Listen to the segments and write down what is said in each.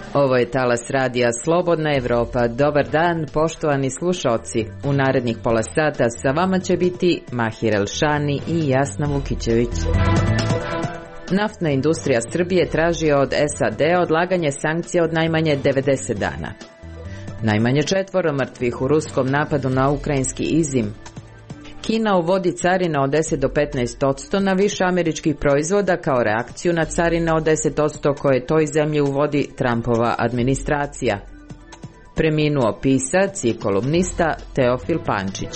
Ovo je talas radija Slobodna Evropa. Dobar dan, poštovani slušaoci. U narednih pola sata sa vama će biti Mahir Elšani i Jasna Vukićević. Naftna industrija Srbije traži od SAD odlaganje sankcija od najmanje 90 dana. Najmanje 4 mrtvih u ruskom napadu na ukrajinski Izim. Kina uvodi carine od 10 do 15% na više američkih proizvoda kao reakciju na carine od 10% koje toj zemlji uvodi Trumpova administracija. Preminuo pisac i kolumnista Teofil Pančić.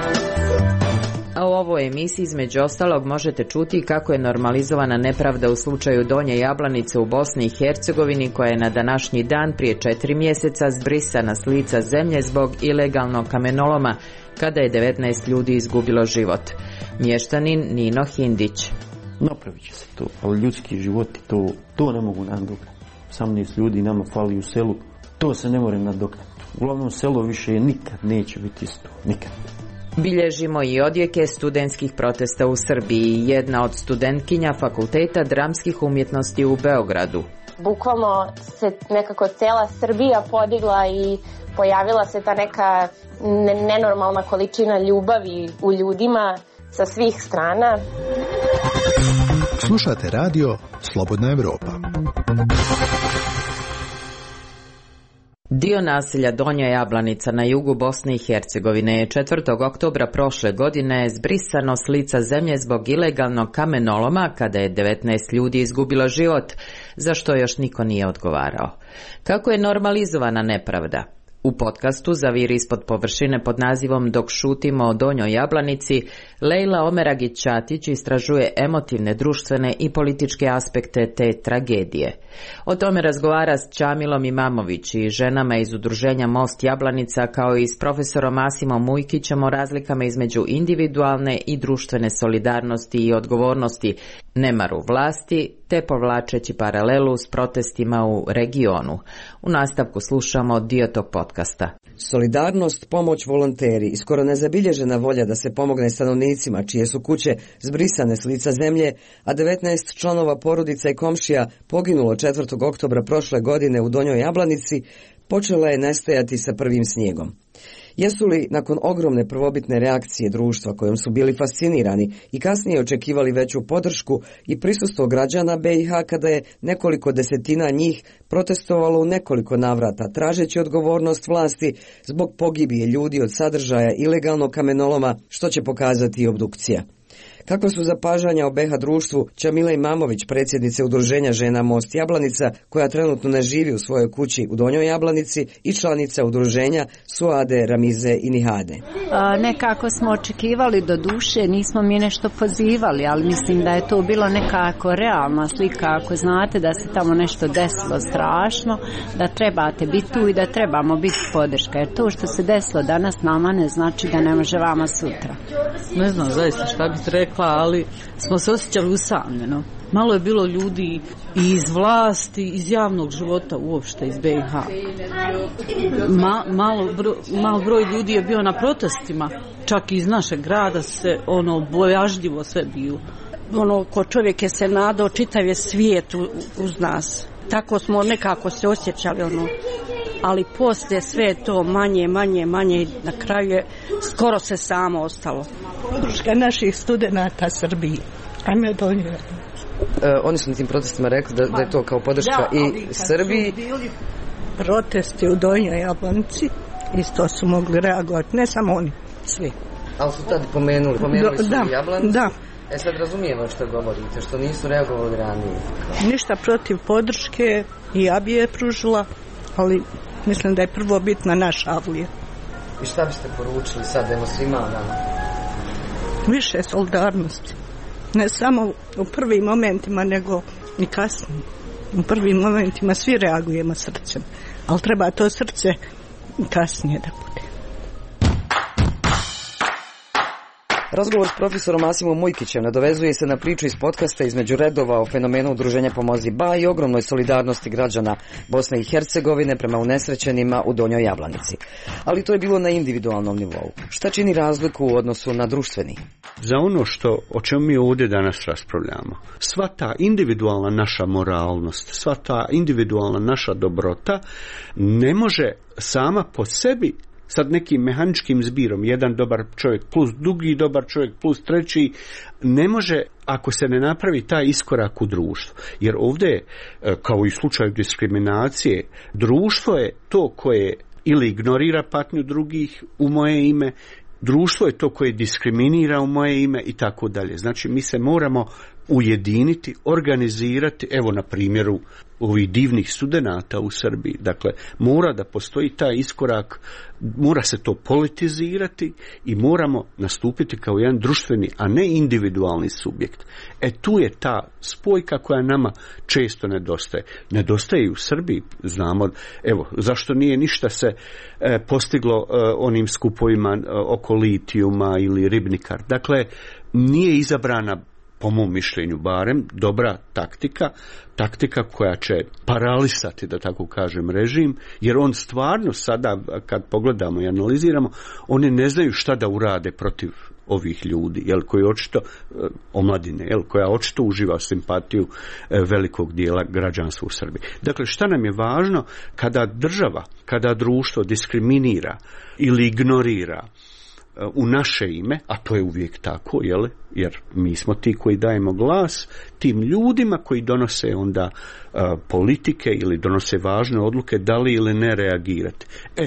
A u ovoj emisiji između ostalog možete čuti kako je normalizovana nepravda u slučaju Donje Jablanice u Bosni i Hercegovini, koja je na današnji dan prije 4 mjeseca zbrisana s lica zemlje zbog ilegalnog kamenoloma, kada je 19 ljudi izgubilo život. Mještanin Nino Hindić. Napravit će se to, ali ljudski životi to ne mogu nadoknati. 18 ljudi nama fali u selu, to se ne more nadoknati. Uglavnom selo više nikad neće biti isto, nikad. Bilježimo i odjeke studentskih protesta u Srbiji. Jedna od studentkinja Fakulteta dramskih umjetnosti u Beogradu. Bukvalno se nekako cela Srbija podigla i pojavila se ta neka nenormalna količina ljubavi u ljudima sa svih strana. Slušate radio Slobodna Evropa. Dio naselja Donja Jablanica na jugu Bosne i Hercegovine je 4. oktobra prošle godine zbrisano s lica zemlje zbog ilegalnog kamenoloma, kada je 19 ljudi izgubilo život, za što još niko nije odgovarao. Kako je normalizovana nepravda? U podcastu Zaviri ispod površine pod nazivom Dok šutimo o Donjoj Jablanici, Lejla Omeragić-Ćatić istražuje emotivne, društvene i političke aspekte te tragedije. O tome razgovara s Čamilom Imamović i ženama iz udruženja Most Jablanica, kao i s profesorom Asimom Ujkićem o razlikama između individualne i društvene solidarnosti i odgovornosti, nemaru vlasti, te povlačeći paralelu s protestima u regionu. U nastavku slušamo dio tog podcasta. Solidarnost, pomoć, volonteri i skoro nezabilježena volja da se pomogne stanovnicima čije su kuće zbrisane s lica zemlje, a 19 članova porodica i komšija poginulo 4. oktobra prošle godine u Donjoj Jablanici, počela je nestajati sa prvim snijegom. Jesu li, nakon ogromne prvobitne reakcije društva kojom su bili fascinirani i kasnije očekivali veću podršku i prisustvo građana BiH, kada je nekoliko desetina njih protestovalo u nekoliko navrata, tražeći odgovornost vlasti zbog pogibije ljudi od sadržaja ilegalnog kamenoloma, što će pokazati i obdukcija? Kakva su zapažanja o BiH društvu, Čamila Imamović, predsjednice udruženja žena Most Jablanica, koja trenutno ne živi u svojoj kući u Donjoj Jablanici, i članica udruženja Suade, Ramize i Nihade. Nekako smo očekivali, do duše, nismo mi nešto pozivali, ali mislim da je to bilo nekako realna slika. Ako znate da se tamo nešto desilo strašno, da trebate biti tu i da trebamo biti podrška. Jer to što se desilo danas nama ne znači da ne može vama sutra. Ne znam zaista šta bih rekla, ali smo se osjećali usamljeno. Malo je bilo ljudi i iz vlasti, iz javnog života uopšte, iz BiH. Malo broj ljudi je bio na protestima, čak i iz našeg grada se bojažljivo sve bilo. Ko čovjek je se nadao, čitav je svijet uz nas. Tako smo nekako se osjećali, ali poslije sve to manje i na kraju je skoro se samo ostalo. Podrška naših studenata Srbiji. Ajme Donje. Oni su na tim protestima rekli da je to kao podrška i Srbiji. Bili protesti u Donjoj Jablanici, isto su mogli reagovati, ne samo oni, svi. Ali su tad pomenuli su Jablanicu. Da. Sad razumijemo što govorite, što nisu reagovali ranije. Ništa protiv podrške, i ja bi je pružila, ali mislim da je prvo bitna naša avlija. I šta biste poručili sad, svima nama? Više solidarnosti. Ne samo u prvim momentima, nego i kasnije. U prvim momentima svi reagujemo srcem, ali treba to srce kasnije da bude. Razgovor s profesorom Asimom Mujkićem nadovezuje se na priču iz podcasta Između redova o fenomenu udruženja Pomozi Ba i ogromnoj solidarnosti građana Bosne i Hercegovine prema unesrećenima u Donjoj Jablanici. Ali to je bilo na individualnom nivou. Šta čini razliku u odnosu na društveni? Za ono o čemu mi ovdje danas raspravljamo, sva ta individualna naša moralnost, sva ta individualna naša dobrota ne može sama po sebi sad nekim mehaničkim zbirom, jedan dobar čovjek plus drugi dobar čovjek plus treći, ne može ako se ne napravi taj iskorak u društvu. Jer ovdje, kao i u slučaju diskriminacije, društvo je to koje ili ignorira patnju drugih u moje ime, društvo je to koje diskriminira u moje ime i tako dalje. Znači mi se moramo ujediniti, organizirati, evo na primjeru ovih divnih studenata u Srbiji. Dakle, mora da postoji taj iskorak, mora se to politizirati i moramo nastupiti kao jedan društveni, a ne individualni subjekt. Tu je ta spojka koja nama često nedostaje. Nedostaje i u Srbiji, znamo, evo, zašto nije ništa se postiglo onim skupovima oko litijuma ili ribnikar. Dakle, nije izabrana, po mom mišljenju barem, dobra taktika koja će paralisati, da tako kažem, režim, jer on stvarno sada, kad pogledamo i analiziramo, oni ne znaju šta da urade protiv ovih ljudi, koji očito, omladine, koja očito uživa simpatiju velikog dijela građanstva u Srbiji. Dakle, šta nam je važno kada država, kada društvo diskriminira ili ignorira u naše ime, a to je uvijek tako, jer mi smo ti koji dajemo glas tim ljudima koji donose onda politike ili donose važne odluke, da li ili ne reagirati.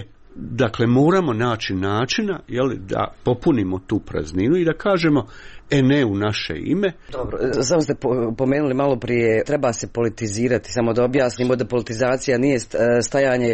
Dakle, moramo naći načina da popunimo tu prazninu i da kažemo ne u naše ime. Dobro, samo ste pomenuli malo prije, treba se politizirati, samo da objasnimo da politizacija nije stajanje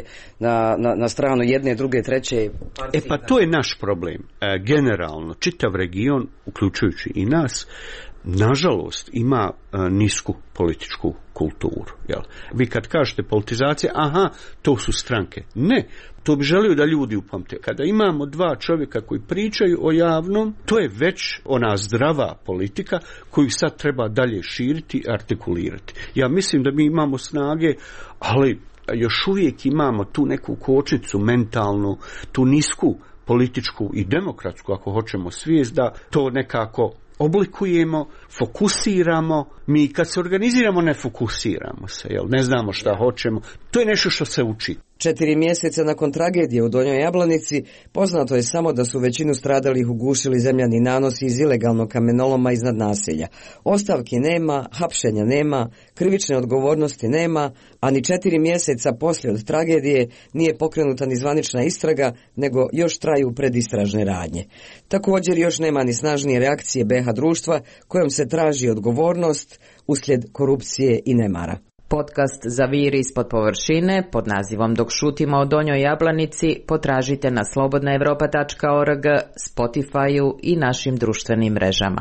na stranu jedne, druge, treće partije. Pa to je naš problem. Generalno, čitav region, uključujući i nas, nažalost ima nisku političku kulturu. Vi kad kažete politizacija, to su stranke. Ne, to bi želio da ljudi upamte. Kada imamo dva čovjeka koji pričaju o javnom, to je već ona zdrava politika koju sad treba dalje širiti i artikulirati. Ja mislim da mi imamo snage, ali još uvijek imamo tu neku kočnicu mentalnu, tu nisku političku i demokratsku, ako hoćemo, svijest da to nekako oblikujemo, fokusiramo. Mi kad se organiziramo ne fokusiramo se, ne znamo šta hoćemo. To je nešto što se uči. 4 mjeseca nakon tragedije u Donjoj Jablanici poznato je samo da su većinu stradalih ugušili zemljani nanosi iz ilegalnog kamenoloma iznad naselja. Ostavki nema, hapšenja nema, krivične odgovornosti nema, a ni 4 mjeseca poslije od tragedije nije pokrenuta ni zvanična istraga, nego još traju predistražne radnje. Također još nema ni snažnije reakcije BiH društva kojom se traži odgovornost uslijed korupcije i nemara. Podcast Zaviri ispod površine pod nazivom Dok šutimo o Donjoj Jablanici potražite na slobodnaevropa.org, Spotify-u i našim društvenim mrežama.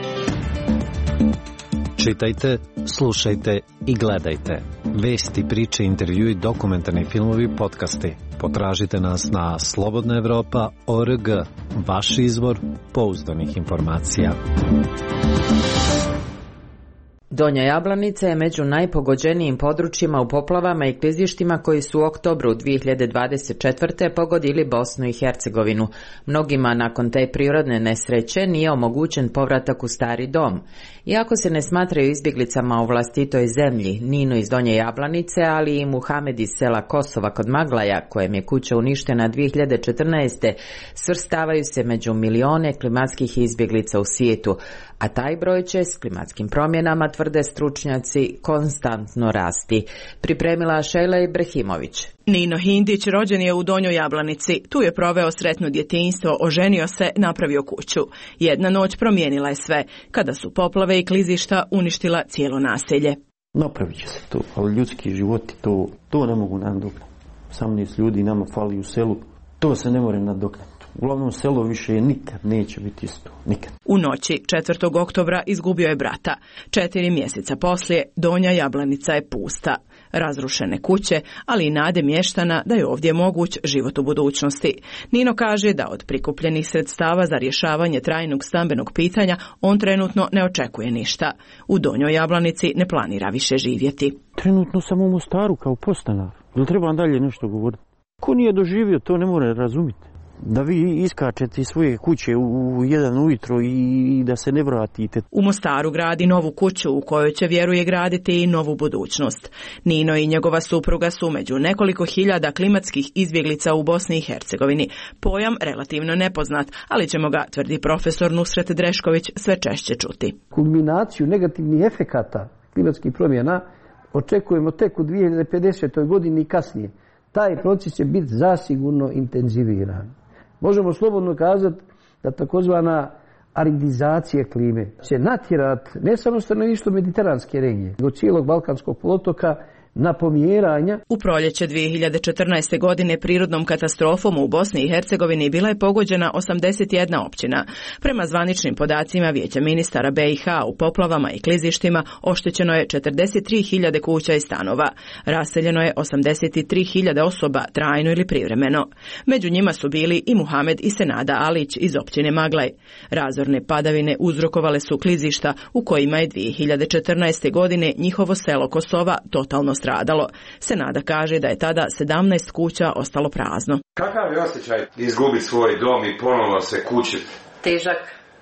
Čitajte, slušajte i gledajte. Vesti, priče, intervjui, dokumentarni filmovi, podcasti. Potražite nas na slobodnaevropa.org, vaš izvor pouzdanih informacija. Donja Jablanica je među najpogođenijim područjima u poplavama i klizištima koji su u oktobru 2024. pogodili Bosnu i Hercegovinu. Mnogima nakon te prirodne nesreće nije omogućen povratak u stari dom. Iako se ne smatraju izbjeglicama u vlastitoj zemlji, Nino iz Donje Jablanice, ali i Muhamed iz sela Kosova kod Maglaja, kojem je kuća uništena 2014. svrstavaju se među milione klimatskih izbjeglica u svijetu, a taj broj će s klimatskim promjenama, tvrde stručnjaci, konstantno rasti. Pripremila Šejla Ibrahimović. Nino Hindić rođen je u Donjoj Jablanici. Tu je proveo sretno djetinjstvo, oženio se, napravio kuću. Jedna noć promijenila je sve, kada su poplave i klizišta uništila cijelo naselje. Napravit će se to, ali ljudski životi to ne mogu nadoknaditi. 18 ljudi nama fali u selu, to se ne more nadoknaditi. Uglavnom selo više nikad neće biti isto, nikad. U noći 4. oktobra izgubio je brata. 4 mjeseca poslije Donja Jablanica je pusta. razrušene kuće, ali i nade mještana da je ovdje moguć život u budućnosti. Nino kaže da od prikupljenih sredstava za rješavanje trajnog stambenog pitanja on trenutno ne očekuje ništa. U Donjoj Jablanici ne planira više živjeti. Trenutno sam u Mostaru kao podstanar. Jel trebam dalje nešto govoriti? Ko nije doživio, to ne mora razumjeti. Da vi iskačete iz svoje kuće u 1 ujutro i da se ne vratite. U Mostaru gradi novu kuću u kojoj će, vjeruje, graditi i novu budućnost. Nino i njegova supruga su među nekoliko hiljada klimatskih izbjeglica u Bosni i Hercegovini. Pojam relativno nepoznat, ali ćemo ga, tvrdi profesor Nusret Drešković, sve češće čuti. Kulminaciju negativnih efekata klimatskih promjena očekujemo tek u 2050. godini i kasnije. Taj proces će biti zasigurno intenziviran. Možemo slobodno kazati da takozvana aridizacija klime će natjerati ne samo stanovništvo mediteranske regije, nego cijelog Balkanskog poluotoka na pomjeranja. U proljeće 2014. godine prirodnom katastrofom u Bosni i Hercegovini bila je pogođena 81 općina. Prema zvaničnim podacima Vijeća ministara BiH u poplavama i klizištima oštećeno je 43.000 kuća i stanova. Raseljeno je 83.000 osoba trajno ili privremeno. Među njima su bili i Muhamed i Senada Alić iz općine Maglaj. Razorne padavine uzrokovale su klizišta u kojima je 2014. godine njihovo selo Kosova totalno stradalo. Senada kaže da je tada 17 kuća ostalo prazno. Kakav je osjećaj izgubiti svoj dom i ponovno se kućiti? Težak,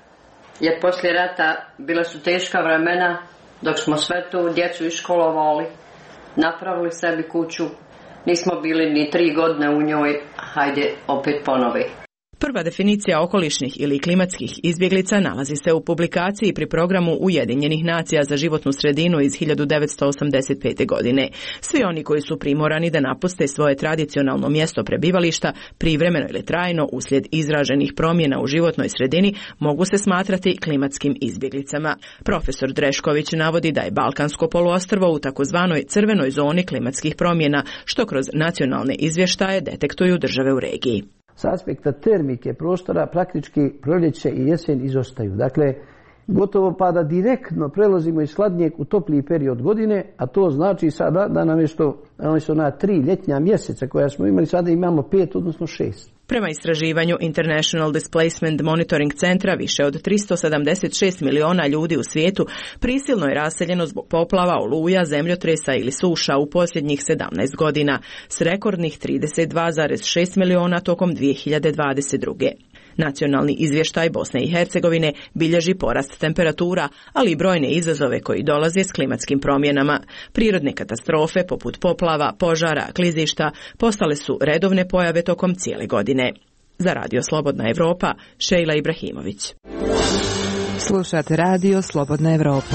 jer poslije rata bila su teška vremena dok smo sve tu djecu iškolovali, napravili sebi kuću, nismo bili ni 3 godine u njoj, hajde opet ponovi. Prva definicija okolišnih ili klimatskih izbjeglica nalazi se u publikaciji pri programu Ujedinjenih nacija za životnu sredinu iz 1985. godine. Svi oni koji su primorani da napuste svoje tradicionalno mjesto prebivališta, privremeno ili trajno uslijed izraženih promjena u životnoj sredini, mogu se smatrati klimatskim izbjeglicama. Profesor Drešković navodi da je Balkansko poluostrvo u takozvanoj crvenoj zoni klimatskih promjena, što kroz nacionalne izvještaje detektuju države u regiji. S aspekta termike prostora praktički proljeće i jesen izostaju. Dakle, gotovo pa da direktno prelazimo iz hladnijeg u topliji period godine, a to znači sada da namjesto ona 3 ljetnja mjeseca koja smo imali, sada imamo 5, odnosno 6. Prema istraživanju International Displacement Monitoring Centra, više od 376 miliona ljudi u svijetu prisilno je raseljeno zbog poplava, oluja, zemljotresa ili suša u posljednjih 17 godina, s rekordnih 32,6 miliona tokom 2022. Nacionalni izvještaj Bosne i Hercegovine bilježi porast temperatura, ali i brojne izazove koji dolaze s klimatskim promjenama. Prirodne katastrofe poput poplava, požara, klizišta postale su redovne pojave tokom cijele godine. Za Radio Slobodna Evropa, Šejla Ibrahimović. Slušate Radio Slobodna Evropa.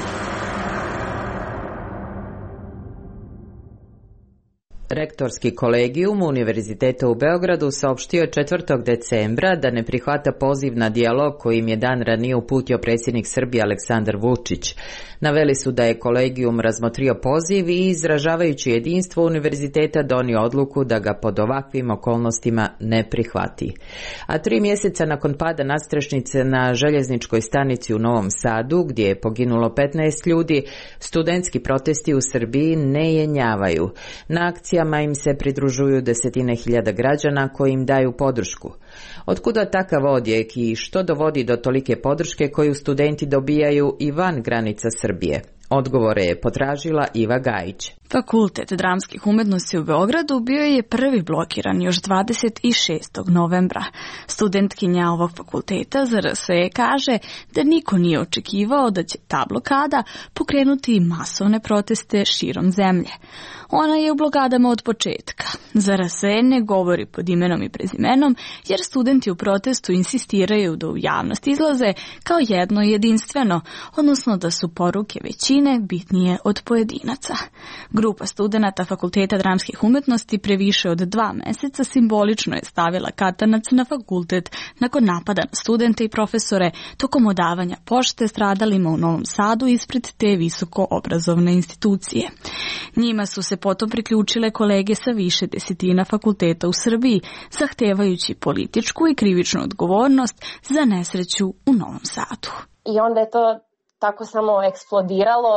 Rektorski kolegijum Univerziteta u Beogradu saopštio 4. decembra da ne prihvata poziv na dijalog kojim je dan ranije uputio predsjednik Srbije Aleksandar Vučić. Naveli su da je kolegijum razmotrio poziv i izražavajući jedinstvo univerziteta donio odluku da ga pod ovakvim okolnostima ne prihvati. A 3 mjeseca nakon pada nadstrešnice na željezničkoj stanici u Novom Sadu, gdje je poginulo 15 ljudi, studentski protesti u Srbiji ne jenjavaju. Na akcijama im se pridružuju desetine hiljada građana koji im daju podršku. Otkuda takav odjek i što dovodi do tolike podrške koju studenti dobijaju i van granica Srbije? Odgovore je potražila Iva Gajić. Fakultet dramskih umjetnosti u Beogradu bio je prvi blokiran još 26. novembra. Studentkinja ovog fakulteta ZRSE kaže da niko nije očekivao da će ta blokada pokrenuti masovne proteste širom zemlje. Ona je u blokadama od početka. ZRSE ne govori pod imenom i prezimenom jer studenti u protestu insistiraju da u javnost izlaze kao jedno jedinstveno, odnosno da su poruke većine bitnije od pojedinaca. Grupa studenata Fakulteta dramskih umjetnosti pre više od 2 mjeseca simbolično je stavila katanac na fakultet nakon napada na studente i profesore tokom odavanja pošte stradalima u Novom Sadu ispred te visoko obrazovne institucije. Njima su se potom priključile kolege sa više desetina fakulteta u Srbiji, zahtevajući političku i krivičnu odgovornost za nesreću u Novom Sadu. I onda je to tako samo eksplodiralo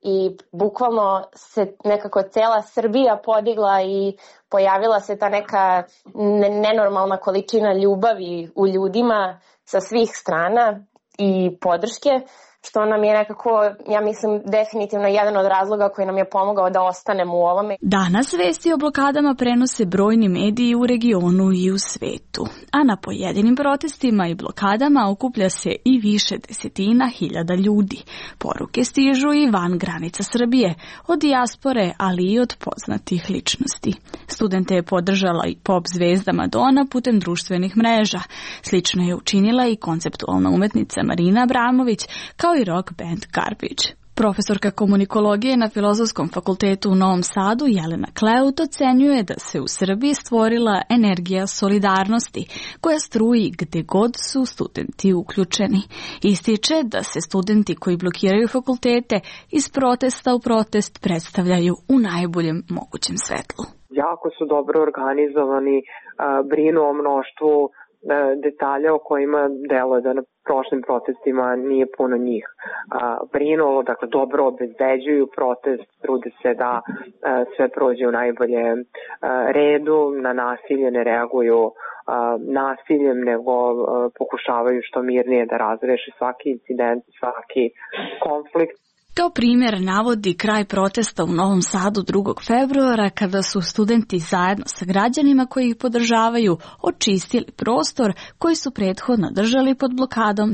i bukvalno se nekako cela Srbija podigla i pojavila se ta neka nenormalna količina ljubavi u ljudima sa svih strana i podrške, što nam je nekako, ja mislim, definitivno jedan od razloga koji nam je pomogao da ostanemo u ovome. Danas vesti o blokadama prenose brojni mediji u regionu i u svetu, a na pojedinim protestima i blokadama okuplja se i više desetina hiljada ljudi. Poruke stižu i van granica Srbije, od dijaspore, ali i od poznatih ličnosti. Studente je podržala i pop zvezda Madonna putem društvenih mreža. Slično je učinila i konceptualna umetnica Marina Abramović, kao i rock band Garbage. Profesorka komunikologije na Filozofskom fakultetu u Novom Sadu Jelena Kleut ocenjuje da se u Srbiji stvorila energija solidarnosti koja struji gde god su studenti uključeni. Ističe da se studenti koji blokiraju fakultete iz protesta u protest predstavljaju u najboljem mogućem svetlu. Jako su dobro organizovani, brinu o mnoštvu detalja o kojima deluje da na prošlim protestima nije puno njih brinulo, dakle dobro obezbeđuju protest, trude se da sve prođe u najboljem redu, na nasilje ne reaguju nasiljem, nego pokušavaju što mirnije da razreše svaki incident, svaki konflikt. Kao primjer navodi kraj protesta u Novom Sadu 2. februara kada su studenti zajedno sa građanima koji ih podržavaju očistili prostor koji su prethodno držali pod blokadom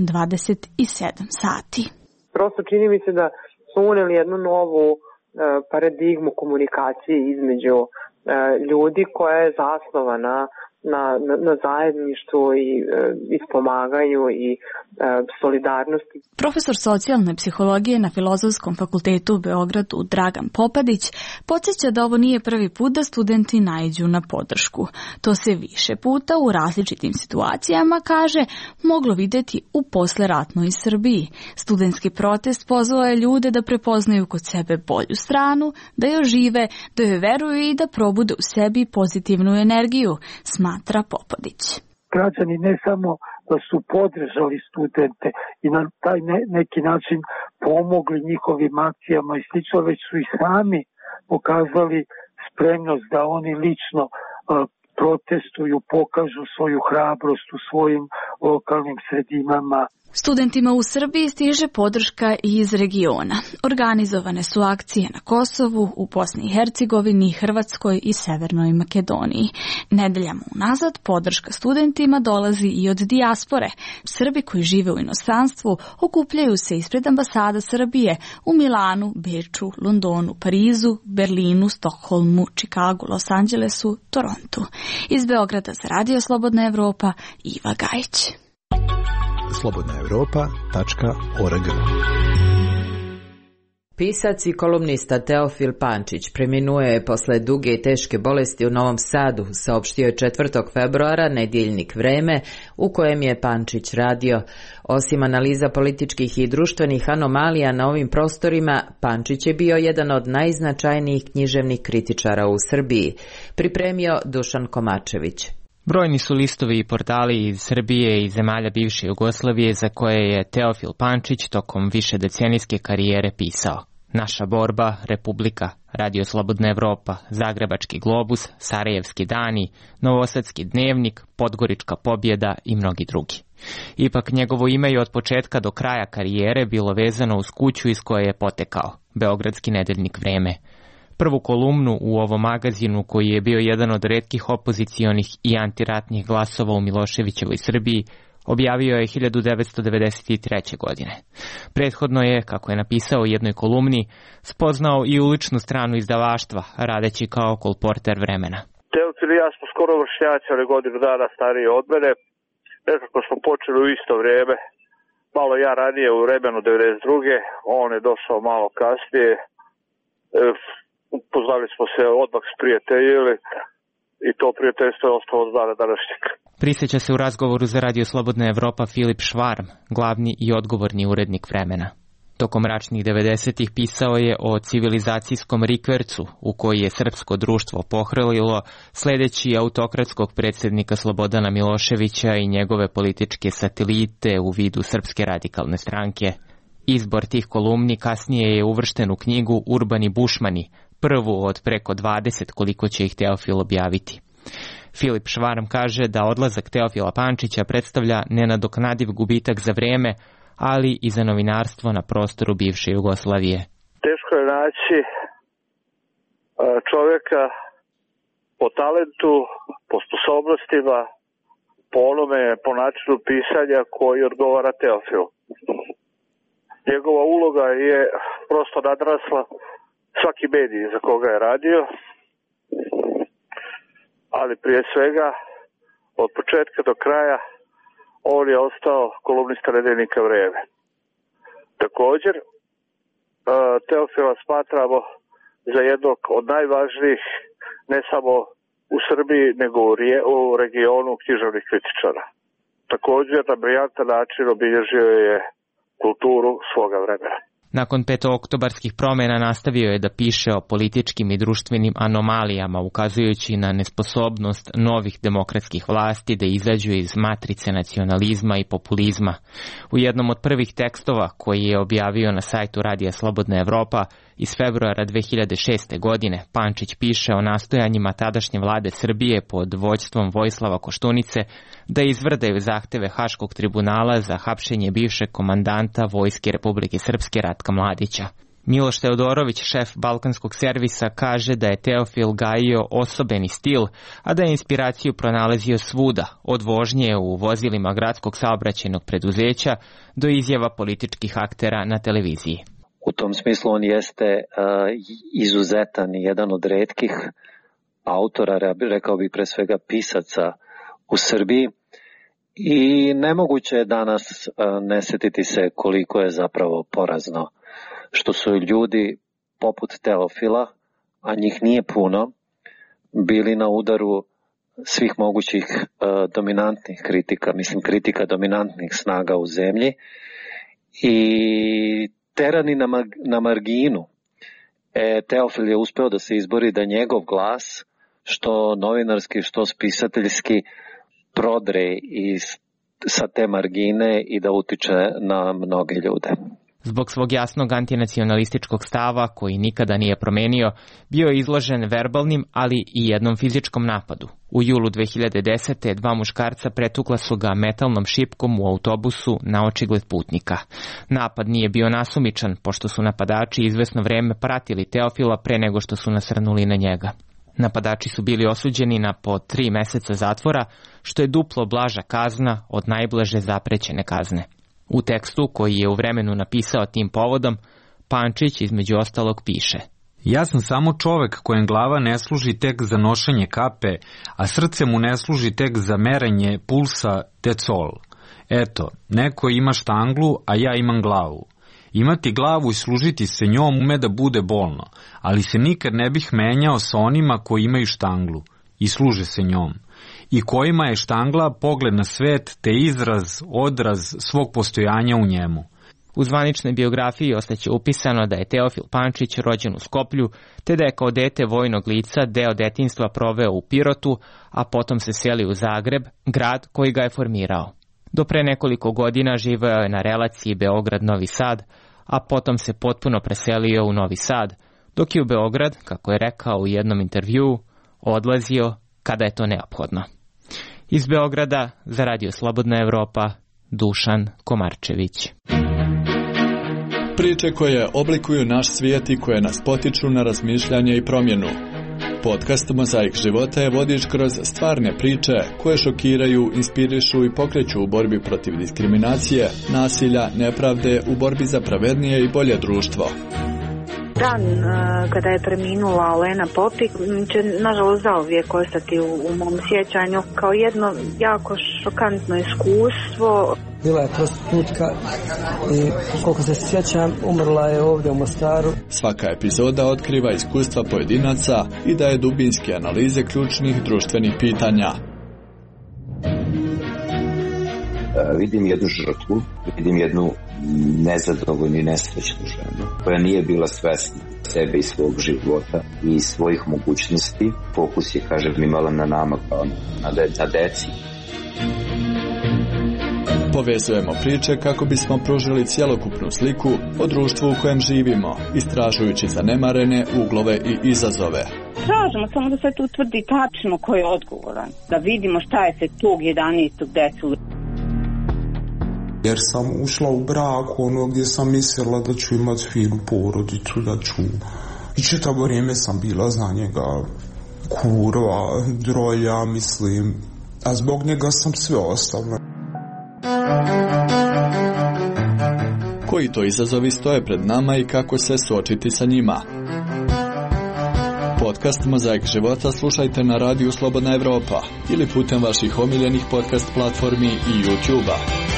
27 sati. Prosto čini mi se da su uneli jednu novu paradigmu komunikacije između ljudi koja je zasnovana na zajedništvu i ispomaganju i solidarnosti. Profesor socijalne psihologije na Filozofskom fakultetu u Beogradu Dragan Popadić podsjeća da ovo nije prvi put da studenti naiđu na podršku. To se više puta u različitim situacijama, kaže, moglo videti u posleratnoj Srbiji. Studentski protest pozvao je ljude da prepoznaju kod sebe bolju stranu, da joj žive, da joj veruju i da probude u sebi pozitivnu energiju, smatra Popadić. Građani ne samo da su podržali studente i na taj neki način pomogli njihovim akcijama i slično, već su i sami pokazali spremnost da oni lično protestuju, pokažu svoju hrabrost u svojim lokalnim sredinama. Studentima u Srbiji stiže podrška i iz regiona. Organizovane su akcije na Kosovu, u Bosni i Hercegovini, Hrvatskoj i Severnoj Makedoniji. Nedeljama unazad podrška studentima dolazi i od dijaspore. Srbi koji žive u inostranstvu okupljaju se ispred ambasada Srbije u Milanu, Beču, Londonu, Parizu, Berlinu, Stokholmu, Čikagu, Los Angelesu, Torontu. Iz Beograda za Radio Slobodna Evropa, Iva Gajić. slobodnaevropa.org. Pisac i kolumnista Teofil Pančić preminuo je posle duge i teške bolesti u Novom Sadu, saopštio je 4. februara nedjeljnik Vreme u kojem je Pančić radio. Osim analiza političkih i društvenih anomalija na ovim prostorima, Pančić je bio jedan od najznačajnijih književnih kritičara u Srbiji, pripremio Dušan Komačević. Brojni su listovi i portali iz Srbije i zemalja bivše Jugoslavije za koje je Teofil Pančić tokom višedecenijske karijere pisao. Naša borba, Republika, Radio Slobodna Evropa, Zagrebački globus, Sarajevski dani, Novosadski dnevnik, Podgorička pobjeda i mnogi drugi. Ipak njegovo ime je od početka do kraja karijere bilo vezano uz kuću iz koje je potekao, Beogradski nedeljnik Vreme. Prvu kolumnu u ovom magazinu, koji je bio jedan od retkih opozicionih i antiratnih glasova u Miloševićevoj Srbiji, objavio je 1993. godine. Prethodno je, kako je napisao u jednoj kolumni, spoznao i uličnu stranu izdavaštva, radeći kao kolporter Vremena. Teofil i ja smo skoro vršnjaci, ali godinu dana stariji od mene. Nekako smo počeli u isto vrijeme. Malo ja ranije u Vremenu 92. On je došao malo kasnije. Upoznali smo se, odmah sprijateljili i to prijateljstvo je ostalo od dana današnjeg. Prisjeća se u razgovoru za Radio Slobodna Evropa Filip Švarm, glavni i odgovorni urednik Vremena. Tokom mračnih 90-ih pisao je o civilizacijskom rikvercu u koji je srpsko društvo pohrlilo sledeći autokratskog predsjednika Slobodana Miloševića i njegove političke satelite u vidu Srpske radikalne stranke Izbor tih kolumni kasnije je uvršten u knjigu Urbani bušmani, prvu od preko 20 koliko će ih Teofil objaviti. Filip Švarm kaže da odlazak Teofila Pančića predstavlja nenadoknadiv gubitak za vreme, ali i za novinarstvo na prostoru bivše Jugoslavije. Teško je naći čovjeka po talentu, po sposobnostima, po onome, po načinu pisanja koji odgovara Teofilu. Njegova uloga je prosto nadrasla svaki medij za koga je radio, ali prije svega od početka do kraja on je ostao kolumnista nedeljnika Vreme. Također, Teofila smatramo za jednog od najvažnijih, ne samo u Srbiji, nego u regionu književnih kritičara. Također, na briljantan način obilježio je kulturu svoga vremena. Nakon petooktobarskih promjena nastavio je da piše o političkim i društvenim anomalijama, ukazujući na nesposobnost novih demokratskih vlasti da izađu iz matrice nacionalizma i populizma. U jednom od prvih tekstova koji je objavio na sajtu Radija Slobodna Evropa iz februara 2006. godine, Pančić piše o nastojanjima tadašnje vlade Srbije pod vođstvom Vojislava Koštunice da izvrdaju zahteve Haškog tribunala za hapšenje bivšeg komandanta Vojske Republike Srpske Ratka Mladića. Miloš Teodorović, šef balkanskog servisa, kaže da je Teofil gajio osobeni stil, a da je inspiraciju pronalazio svuda, od vožnje u vozilima gradskog saobraćajnog preduzeća do izjava političkih aktera na televiziji. U tom smislu on jeste izuzetan i jedan od retkih autora, rekao bih pre svega pisaca u Srbiji, i nemoguće je danas ne setiti se koliko je zapravo porazno što su ljudi poput Teofila, a njih nije puno, bili na udaru svih mogućih dominantnih kritika, mislim kritika dominantnih snaga u zemlji, i terani na marginu. Teofil je uspeo da se izbori da njegov glas, što novinarski, što spisateljski, prodre sa te margine i da utiče na mnoge ljude. Zbog svog jasnog antinacionalističkog stava, koji nikada nije promenio, bio je izložen verbalnim, ali i jednom fizičkom napadu. U julu 2010. 2 muškarca pretukla su ga metalnom šipkom u autobusu na očigled putnika. Napad nije bio nasumičan, pošto su napadači izvesno vreme pratili Teofila pre nego što su nasrnuli na njega. Napadači su bili osuđeni na po 3 meseca zatvora, što je duplo blaža kazna od najblaže zaprećene kazne. U tekstu, koji je u vremenu napisao tim povodom, Pančić između ostalog piše: Ja sam samo čovek kojem glava ne služi tek za nošenje kape, a srce mu ne služi tek za merenje pulsa tecol. Eto, neko ima štanglu, a ja imam glavu. Imati glavu i služiti se njom ume da bude bolno, ali se nikad ne bih menjao sa onima koji imaju štanglu i služe se njom, i kojima je štangla pogled na svet te odraz svog postojanja u njemu. U zvaničnoj biografiji ostaće upisano da je Teofil Pančić rođen u Skoplju, te da je kao dete vojnog lica deo detinjstva proveo u Pirotu, a potom se selio u Zagreb, grad koji ga je formirao. Do pre nekoliko godina živeo je na relaciji Beograd-Novi Sad, a potom se potpuno preselio u Novi Sad, dok je u Beograd, kako je rekao u jednom intervjuu, odlazio kada je to neophodno. Iz Beograda za Radio Slobodna Evropa, Dušan Komarčević. Priče koje oblikuju naš svijet i koje nas potiču na razmišljanje i promjenu. Podcast Mozaik života je vodič kroz stvarne priče koje šokiraju, inspirišu i pokreću u borbi protiv diskriminacije, nasilja, nepravde, u borbi za pravednije i bolje društvo. Dan kada je preminula Olena Popik će nažalost zauvijek ostati u mom sjećanju kao jedno jako šokantno iskustvo. Bila je prostitutka i koliko se sjećam umrla je ovdje u Mostaru. Svaka epizoda otkriva iskustva pojedinaca i daje dubinske analize ključnih društvenih pitanja. Vidim jednu žrtvu, vidim jednu nezadovoljnu i nesrećnu ženu koja nije bila svesna sebe i svog života i svojih mogućnosti. Fokus je, kažem, imala na nama kao na deci. Povezujemo priče kako bismo pružili cjelokupnu sliku o društvu u kojem živimo, istražujući zanemarene uglove i izazove. Tražimo samo da se tu utvrdi tačno ko je odgovoran, da vidimo šta je se tog 11. desilo. Jer sam ušla u brak gdje sam mislila da ću imati finu porodicu, da ću... I čitavo vrijeme sam bila za njega kurva, drolja, mislim, a zbog njega sam sve ostavila. Koji to izazovi stoje pred nama i kako se suočiti sa njima? Podcast Mozaik života slušajte na radiju Slobodna Evropa ili putem vaših omiljenih podcast platformi i YouTube-a.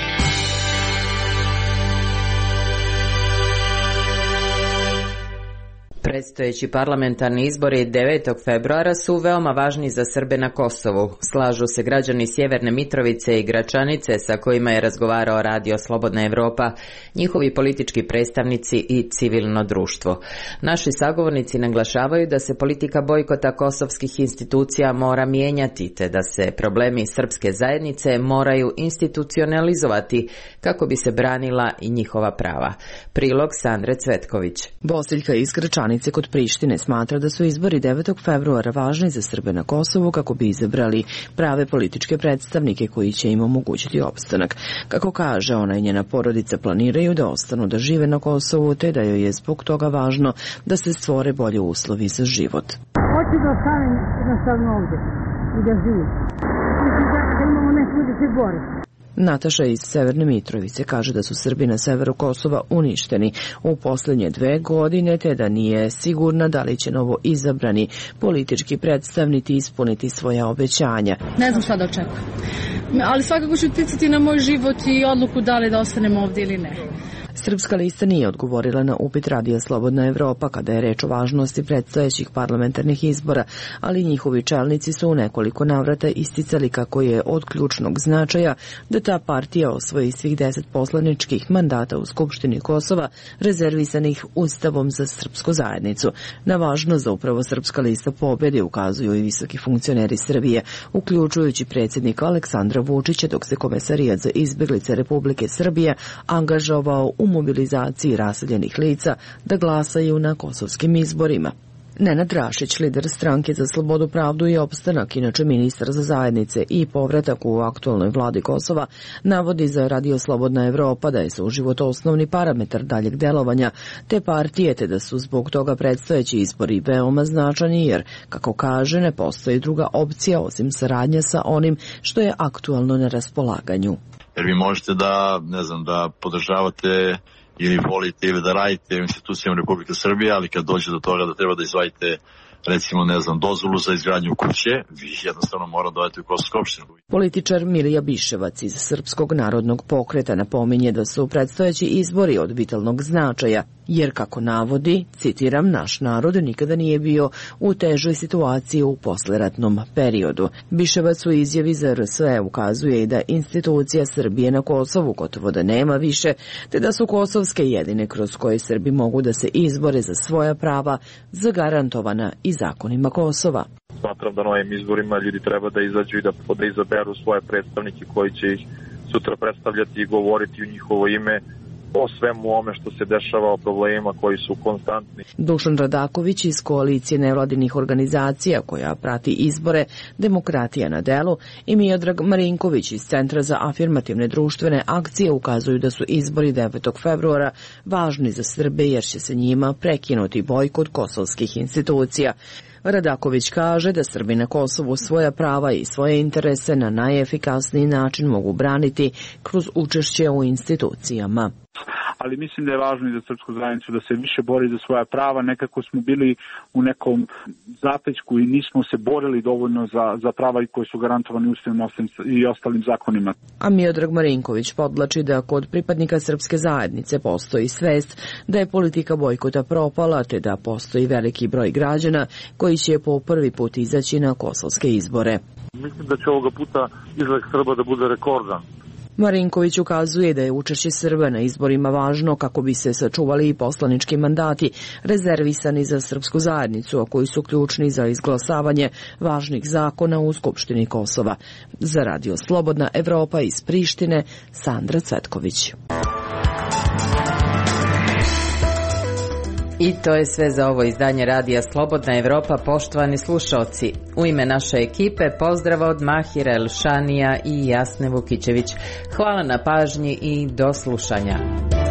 Predstojeći parlamentarni izbori 9. februara su veoma važni za Srbe na Kosovu. Slažu se građani Sjeverne Mitrovice i Gračanice sa kojima je razgovarao radio Slobodna Evropa, njihovi politički predstavnici i civilno društvo. Naši sagovornici naglašavaju da se politika bojkota kosovskih institucija mora mijenjati, te da se problemi srpske zajednice moraju institucionalizovati kako bi se branila i njihova prava. Prilog Sandre Cvetković. Bosiljka iz Gračanice kod Prištine smatra da su izbori 9. februara važni za Srbe na Kosovu kako bi izabrali prave političke predstavnike koji će im omogućiti opstanak. Kako kaže, ona i njena porodica planiraju da ostanu da žive na Kosovu, te da joj je zbog toga važno da se stvore bolje uslovi za život. Hoću da ostanem jednostavno ovdje i da živim. Da imamo neko da se bori. Nataša iz Severne Mitrovice kaže da su Srbi na severu Kosova uništeni u posljednje 2 godine, te da nije sigurna da li će novo izabrani politički predstavnici ispuniti svoja obećanja. Ne znam šta da očekujem, ali svakako ću uticati na moj život i odluku da li da ostanem ovdje ili ne. Srpska lista nije odgovorila na upit radija Slobodna Evropa kada je reč o važnosti predstojećih parlamentarnih izbora, ali njihovi čelnici su u nekoliko navrata isticali kako je od ključnog značaja da ta partija osvoji svih 10 poslaničkih mandata u Skupštini Kosova rezervisanih Ustavom za srpsku zajednicu. Na važnost da upravo Srpska lista pobedi ukazuju i visoki funkcioneri Srbije, uključujući predsjednika Aleksandra Vučića, dok se Komesarijat za izbjeglice Republike Srbije angažovao u mobilizaciji raseljenih lica da glasaju na kosovskim izborima. Nenad Rašić, lider stranke za slobodu, pravdu i opstanak, inače ministar za zajednice i povratak u aktualnoj vladi Kosova, navodi za radio Slobodna Evropa da je suživot osnovni parametar daljeg delovanja te partije, te da su zbog toga predstojeći izbori veoma značajni jer, kako kaže, ne postoji druga opcija osim saradnja sa onim što je aktualno na raspolaganju. Jer vi možete da podržavate ili volite ili da radite u institucijama Republike Srbije, ali kad dođe do toga da treba da izvadite recimo, dozvolu za izgradnju kuće, vi jednostavno mora dodati u Kosovsku opštinu. Političar Milija Biševac iz Srpskog narodnog pokreta napominje da su predstojeći izbori od vitalnog značaja, jer kako navodi, citiram, naš narod nikada nije bio u težoj situaciji u posleratnom periodu. Biševac u izjavi za RSE ukazuje i da institucija Srbije na Kosovu gotovo da nema više, te da su kosovske jedine kroz koje Srbi mogu da se izbore za svoja prava zagarantovana i zakonima Kosova. Smatram da na ovim izborima ljudi treba da izađu i da izaberu svoje predstavnike koji će ih sutra predstavljati i govoriti u njihovo ime o svemu ome što se dešava, o problemima koji su konstantni. Dušan Radaković iz koalicije nevladinih organizacija koja prati izbore Demokratija na delu i Miodrag Marinković iz Centra za afirmativne društvene akcije ukazuju da su izbori 9. februara važni za Srbe jer će se njima prekinuti bojkot kosovskih institucija. Radaković kaže da Srbi na Kosovu svoja prava i svoje interese na najefikasniji način mogu braniti kroz učešće u institucijama. Ali mislim da je važno i za srpsku zajednicu da se više bori za svoja prava. Nekako smo bili u nekom zapećku i nismo se borili dovoljno za prava koji su garantovani Ustavom i ostalim zakonima. A Miodrag Marinković podlači da kod pripadnika srpske zajednice postoji svest da je politika bojkota propala, te da postoji veliki broj građana koji će po prvi put izaći na kosovske izbore. Mislim da će ovoga puta izlazak Srba da bude rekordan. Marinković ukazuje da je učešće Srba na izborima važno kako bi se sačuvali i poslanički mandati rezervisani za srpsku zajednicu, a koji su ključni za izglasavanje važnih zakona u Skupštini Kosova. Za Radio Slobodna Evropa iz Prištine, Sandra Cvetković. I to je sve za ovo izdanje Radija Slobodna Evropa, poštovani slušalci. U ime naše ekipe pozdrav od Mahira Elšanija i Jasne Vukićević. Hvala na pažnji i do slušanja.